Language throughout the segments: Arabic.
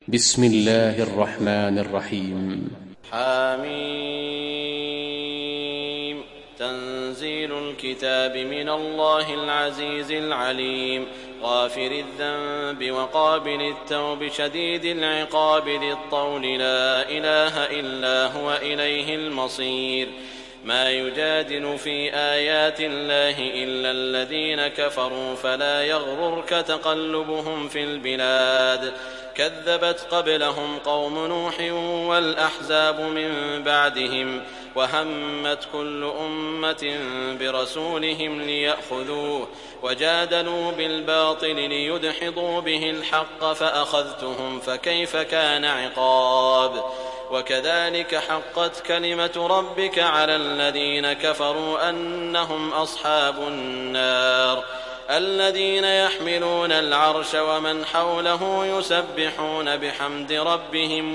بسم الله الرحمن الرحيم. حميم. تنزيل الكتاب من الله العزيز العليم، غافر الذنب وقابل التوب شديد العقاب ذي الطول، لا إله إلا هو إليه المصير. ما يجادل في آيات الله إلا الذين كفروا، فلا يغررك تقلبهم في البلاد. كذبت قبلهم قوم نوح والأحزاب من بعدهم، وهمت كل أمة برسولهم ليأخذوه، وجادلوا بالباطل ليدحضوا به الحق، فأخذتهم فكيف كان عقاب. وكذلك حقت كلمة ربك على الذين كفروا أنهم أصحاب النار. الذين يحملون العرش ومن حوله يسبحون بحمد ربهم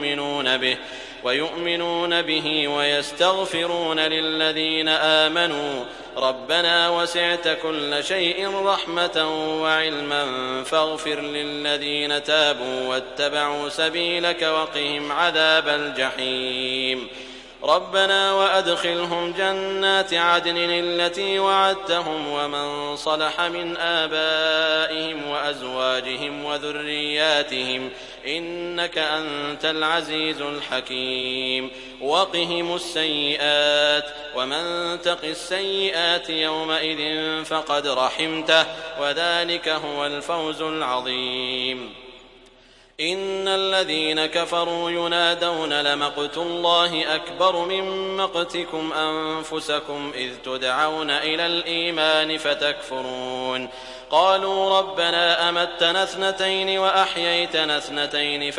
ويؤمنون به ويستغفرون للذين آمنوا ربنا وسعت كل شيء رحمة وعلما فاغفر للذين تابوا واتبعوا سبيلك وقهم عذاب الجحيم. ربنا وأدخلهم جنات عدن التي وعدتهم ومن صلح من آبائهم وأزواجهم وذرياتهم إنك أنت العزيز الحكيم. وقهم السيئات، ومن تق السيئات يومئذ فقد رحمته، وذلك هو الفوز العظيم. إن الذين كفروا ينادون لمقت الله أكبر من مقتكم أنفسكم إذ تدعون إلى الإيمان فتكفرون. قالوا ربنا أمتنا اثنتين وأحييتنا اثنتين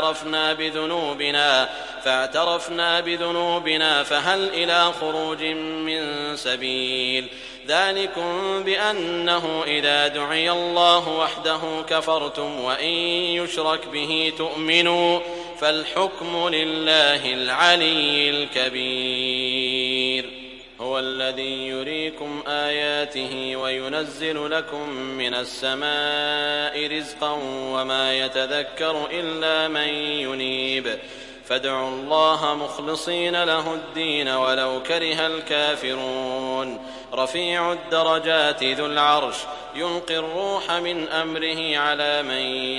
فاعترفنا بذنوبنا فهل إلى خروج من سبيل. ذلكم بأنه إذا دعي الله وحده كفرتم وإن يشرك به تؤمنوا، فالحكم لله العلي الكبير. هو الذي يريكم آياته وينزل لكم من السماء رزقا وما يتذكر إلا من ينيب. فادعوا الله مخلصين له الدين ولو كره الكافرون. رفيع الدرجات ذو العرش يلقي الروح من أمره على من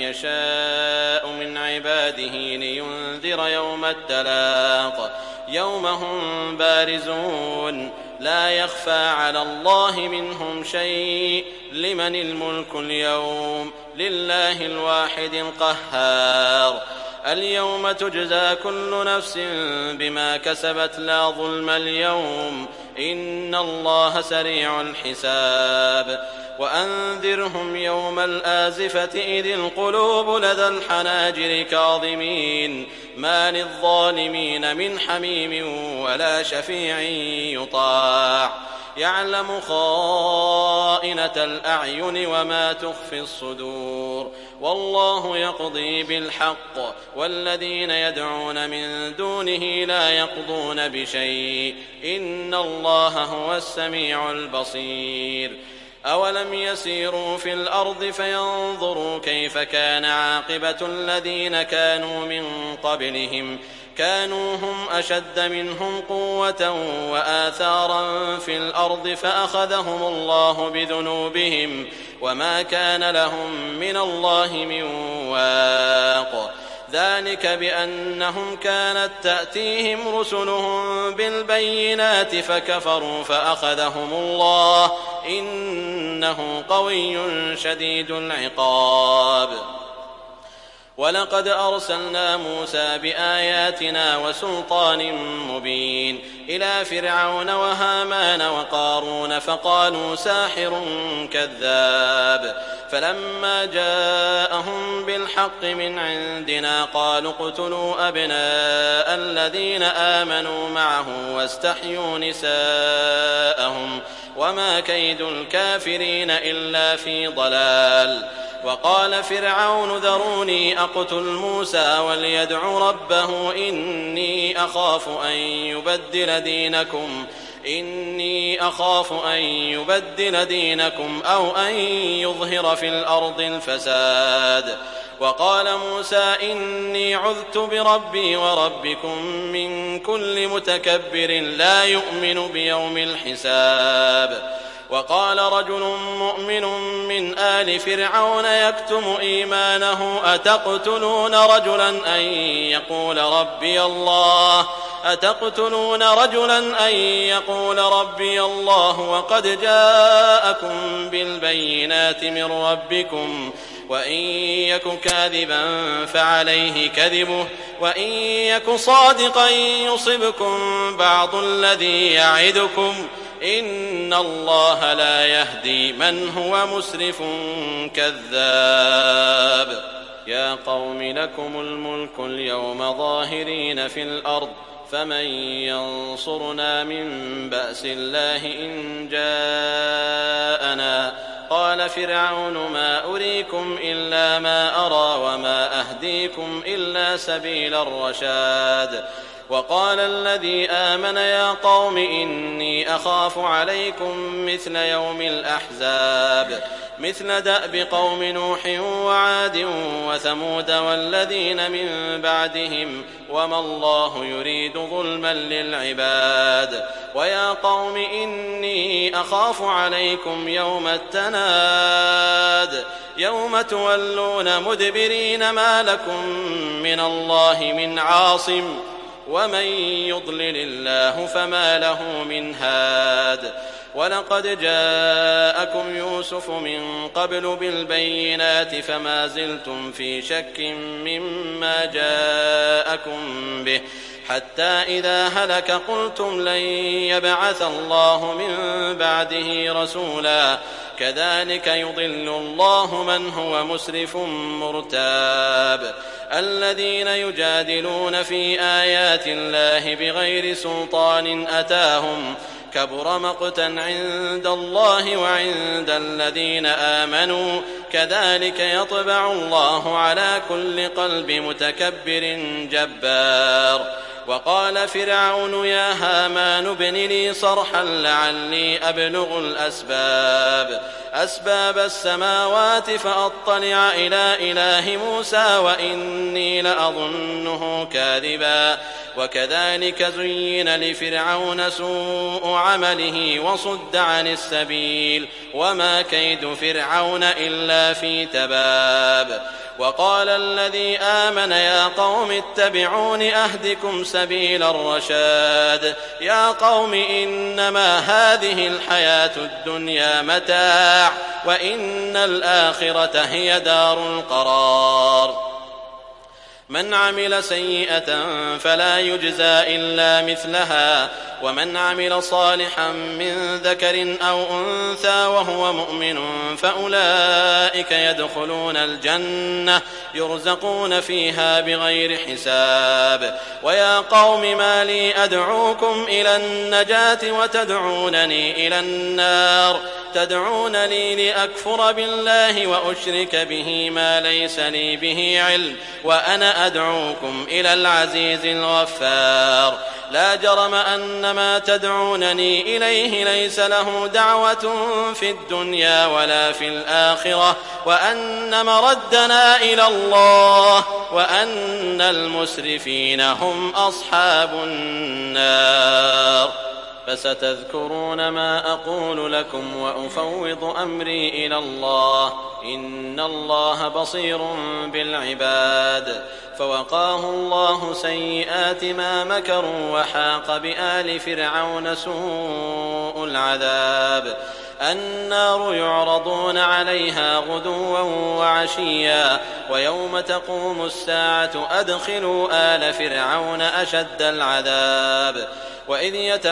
يشاء من عباده لينذر يوم التلاق، يوم هم بارزون لا يخفى على الله منهم شيء. لمن الملك اليوم؟ لله الواحد القهار. اليوم تجزى كل نفس بما كسبت لا ظلم اليوم، إن الله سريع الحساب. وأنذرهم يوم الآزفة إذ القلوب لدى الحناجر كاظمين، ما للظالمين من حميم ولا شفيع يطاع. يعلم خائنة الأعين وما تخفي الصدور، والله يقضي بالحق، والذين يدعون من دونه لا يقضون بشيء، إن الله هو السميع البصير. أولم يسيروا في الأرض فينظروا كيف كان عاقبة الذين كانوا من قبلهم، كانوا هم أشد منهم قوة وآثارا في الأرض فأخذهم الله بذنوبهم وما كان لهم من الله من واق. ذلك بأنهم كانت تأتيهم رسلهم بالبينات فكفروا فأخذهم الله، إنه قوي شديد العقاب. ولقد أرسلنا موسى بآياتنا وسلطان مبين إلى فرعون وهامان وقارون فقالوا ساحر كذاب. فلما جاءهم بالحق من عندنا قالوا اقتلوا أبناء الذين آمنوا معه واستحيوا نساءهم، وما كيد الكافرين إلا في ضلال. وقال فرعون ذروني أقتل موسى وليدع ربه إني أخاف أن يبدل دينكم أو أن يظهر في الأرض الفساد. وقال موسى إني عذت بربي وربكم من كل متكبر لا يؤمن بيوم الحساب. وقال رجل مؤمن من آل فرعون يكتم إيمانه أتقتلون رجلا أن يقول ربي الله وقد جاءكم بالبينات من ربكم وإن يك كاذبا فعليه كذبه وإن يك صادقا يصبكم بعض الذي يعدكم إن الله لا يهدي من هو مسرف كذاب. يا قوم لكم الملك اليوم ظاهرين في الأرض فمن ينصرنا من بأس الله إن جاءنا. قال فرعون ما أريكم إلا ما أرى وما أهديكم إلا سبيل الرشاد. وقال الذي آمن يا قوم إني أخاف عليكم مثل يوم الأحزاب مثل دأب قوم نوح وعاد وثمود والذين من بعدهم وما الله يريد ظلما للعباد. ويا قوم إني أخاف عليكم يوم التناد يوم تولون مدبرين ما لكم من الله من عاصم ومن يضلل الله فما له من هاد. ولقد جاءكم يوسف من قبل بالبينات فما زلتم في شك مما جاءكم به حتى إذا هلك قلتم لن يبعث الله من بعده رسولا. كذلك يضل الله من هو مسرف مرتاب. الذين يجادلون في آيات الله بغير سلطان أتاهم كبر مقتا عند الله وعند الذين آمنوا كذلك يطبع الله على كل قلب متكبر جبار. وقال فرعون يا هامان ابن لي صرحا لعلي أبلغ أسباب السماوات فأطلع إلى إله موسى وإني لأظنه كاذبا. وكذلك زين لفرعون سوء عمله وصد عن السبيل وما كيد فرعون إلا في تباب. وقال الذي آمن يا قوم اتبعون أهدكم سبيل الرشاد. يا قوم إنما هذه الحياة الدنيا متاع وإن الآخرة هي دار القرار. من عمل سيئة فلا يجزى إلا مثلها ومن عمل صالحا من ذكر أو أنثى وهو مؤمن فأولئك يدخلون الجنة يرزقون فيها بغير حساب. ويا قوم ما لي أدعوكم إلى النجاة وتدعونني إلى النار تدعونني لأكفر بالله وأشرك به ما ليس لي به علم وأنا أدعوكم إلى العزيز الغفار. لا جرم أن ما تدعونني إليه ليس له دعوة في الدنيا ولا في الآخرة وأن مردنا إلى الله وأن المسرفين هم أصحاب النار. فستذكرون ما أقول لكم وأفوض أمري إلى الله إن الله بصير بالعباد. فوقاه الله سيئات ما مكروا وحاق بآل فرعون سوء العذاب. النار يعرضون عليها غدوا وعشيا ويوم تقوم الساعة أدخلوا آل فرعون أشد العذاب. وإذ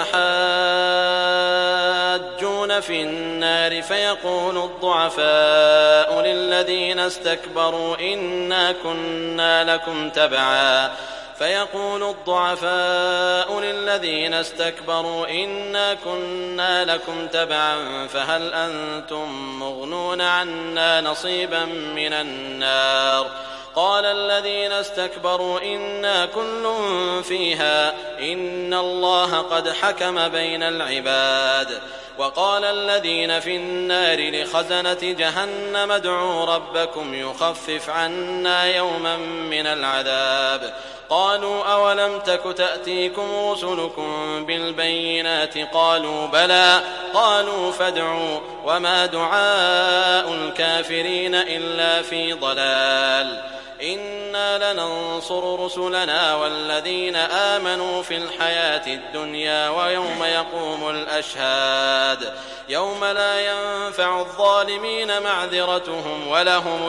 يتحاجون في النار فيقول الضعفاء للذين استكبروا إنا كنا لكم تبعا فهل أنتم مغنون عنا نصيبا من النار قال الذين استكبروا إنا كل فيها إن الله قد حكم بين العباد. وقال الذين في النار لخزنة جهنم ادعوا ربكم يخفف عنا يوما من العذاب. قالوا أولم تك تأتيكم رسلكم بالبينات قالوا بلى قالوا فادعوا وما دعاء الكافرين إلا في ضلال. إنا لننصر رسلنا والذين آمنوا في الحياة الدنيا ويوم يقوم الأشهاد يوم لا ينفع الظالمين معذرتهم ولهم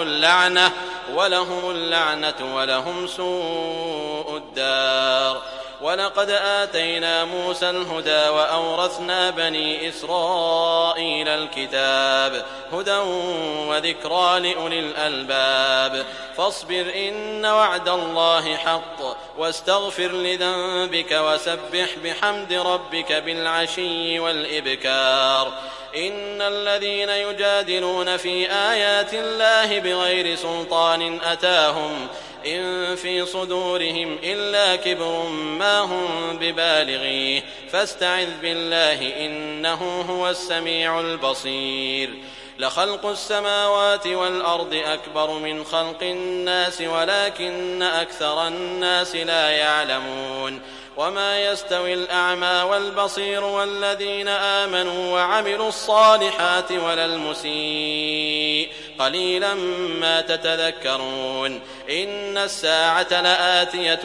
اللعنة ولهم سوء الدار. ولقد آتينا موسى الهدى وأورثنا بني إسرائيل الكتاب هدى وذكرى لأولي الألباب. فاصبر إن وعد الله حق واستغفر لذنبك وسبح بحمد ربك بالعشي والإبكار. إن الذين يجادلون في آيات الله بغير سلطان أتاهم إن في صدورهم إلا كبر ما هم ببالغيه فاستعذ بالله إنه هو السميع البصير. لخلق السماوات والأرض أكبر من خلق الناس ولكن أكثر الناس لا يعلمون. وما يستوي الأعمى والبصير والذين آمنوا وعملوا الصالحات ولا المسيء قليلا ما تتذكرون. إن الساعة لآتية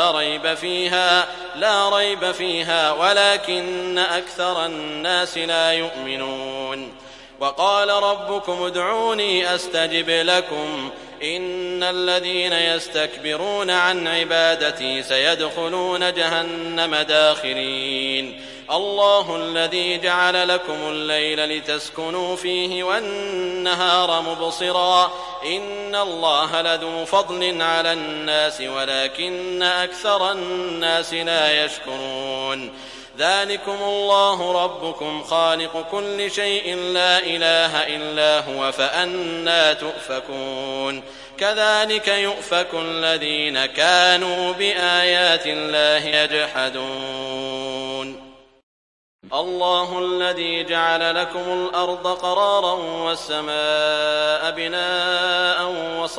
لا ريب فيها ولكن أكثر الناس لا يؤمنون. وقال ربكم ادعوني أستجب لكم إن الذين يستكبرون عن عبادتي سيدخلون جهنم داخرين. الله الذي جعل لكم الليل لتسكنوا فيه والنهار مبصرا إن الله لذو فضل على الناس ولكن أكثر الناس لا يشكرون. ذلكم الله ربكم خالق كل شيء لا إله إلا هو فأنى تؤفكون. كذلك يؤفك الذين كانوا بآيات الله يجحدون. الله الذي جعل لكم الأرض قرارا والسماء بناء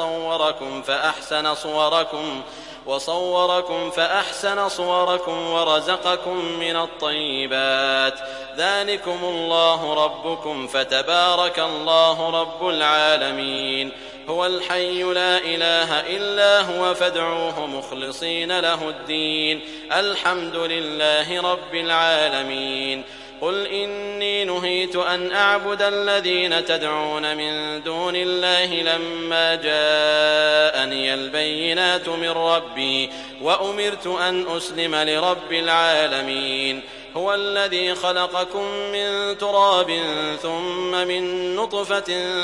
وصوركم فأحسن صوركم ورزقكم من الطيبات. ذلكم الله ربكم فتبارك الله رب العالمين. هو الحي لا إله إلا هو فادعوه مخلصين له الدين الحمد لله رب العالمين. قل إني نهيت أن أعبد الذين تدعون من دون الله لما جاءني البينات من ربي وأمرت أن أسلم لرب العالمين. هو الذي خلقكم من تراب ثم من نطفة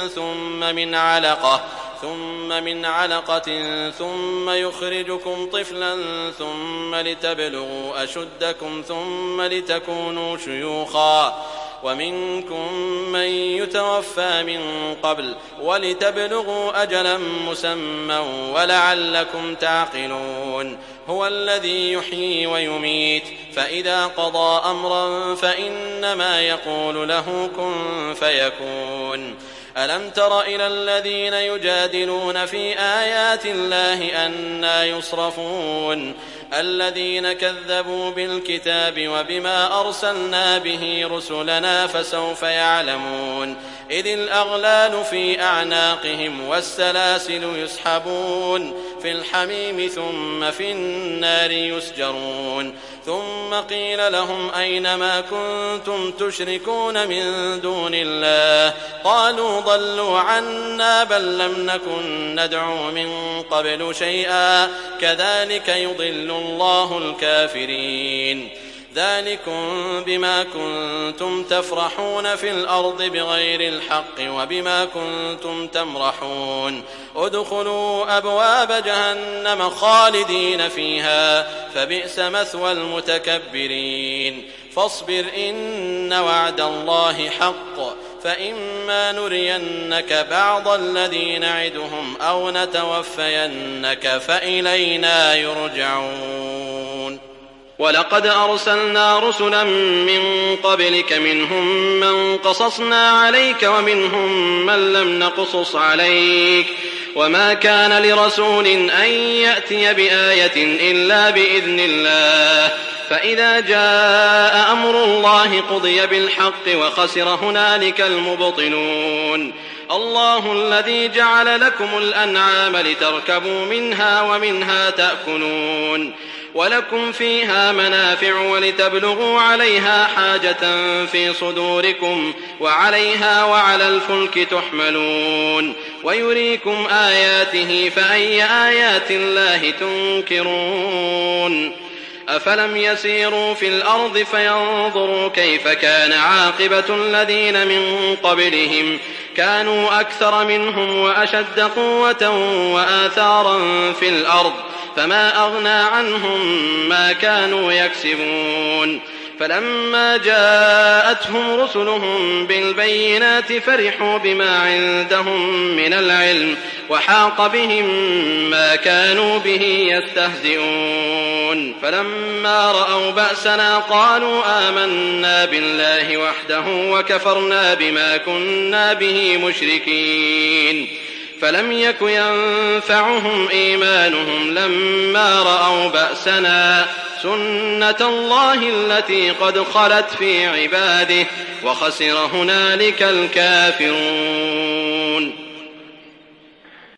ثم من علقة ثم يخرجكم طفلا ثم لتبلغوا أشدكم ثم لتكونوا شيوخا ومنكم من يتوفى من قبل ولتبلغوا أجلا مسمى ولعلكم تعقلون. هو الذي يحيي ويميت فإذا قضى أمرا فإنما يقول له كن فيكون. ألم تر إلى الذين يجادلون في آيات الله أنى يصرفون الذين كذبوا بالكتاب وبما أرسلنا به رسلنا فسوف يعلمون. إذ الأغلال في أعناقهم والسلاسل يسحبون في الحميم ثم في النار يسجرون. ثم قيل لهم أين ما كنتم تشركون من دون الله قالوا ضلوا عنا بل لم نكن ندعو من قبل شيئا كذلك يضل الله الكافرين. ذلكم بما كنتم تفرحون في الأرض بغير الحق وبما كنتم تمرحون. ادخلوا أبواب جهنم خالدين فيها فبئس مثوى المتكبرين. فاصبر إن وعد الله حق فإما نرينك بعض الذي نعدهم أو نتوفينك فإلينا يرجعون. ولقد أرسلنا رسلا من قبلك منهم من قصصنا عليك ومنهم من لم نقصص عليك وما كان لرسول أن يأتي بآية إلا بإذن الله فإذا جاء أمر الله قضي بالحق وخسر هنالك المبطلون. الله الذي جعل لكم الأنعام لتركبوا منها ومنها تأكلون ولكم فيها منافع ولتبلغوا عليها حاجة في صدوركم وعليها وعلى الفلك تحملون ويريكم آياته فأي آيات الله تنكرون. أفلم يسيروا في الأرض فينظروا كيف كان عاقبة الذين من قبلهم كانوا أكثر منهم وأشد قوة وآثارا في الأرض فما أغنى عنهم ما كانوا يكسبون. فلما جاءتهم رسلهم بالبينات فرحوا بما عندهم من العلم وحاق بهم ما كانوا به يستهزئون. فلما رأوا بأسنا قالوا آمنا بالله وحده وكفرنا بما كنا به مشركين. فلم يك ينفعهم إيمانهم لما رأوا بأسنا سنة الله التي قد خلت في عباده وخسر هنالك الكافرون.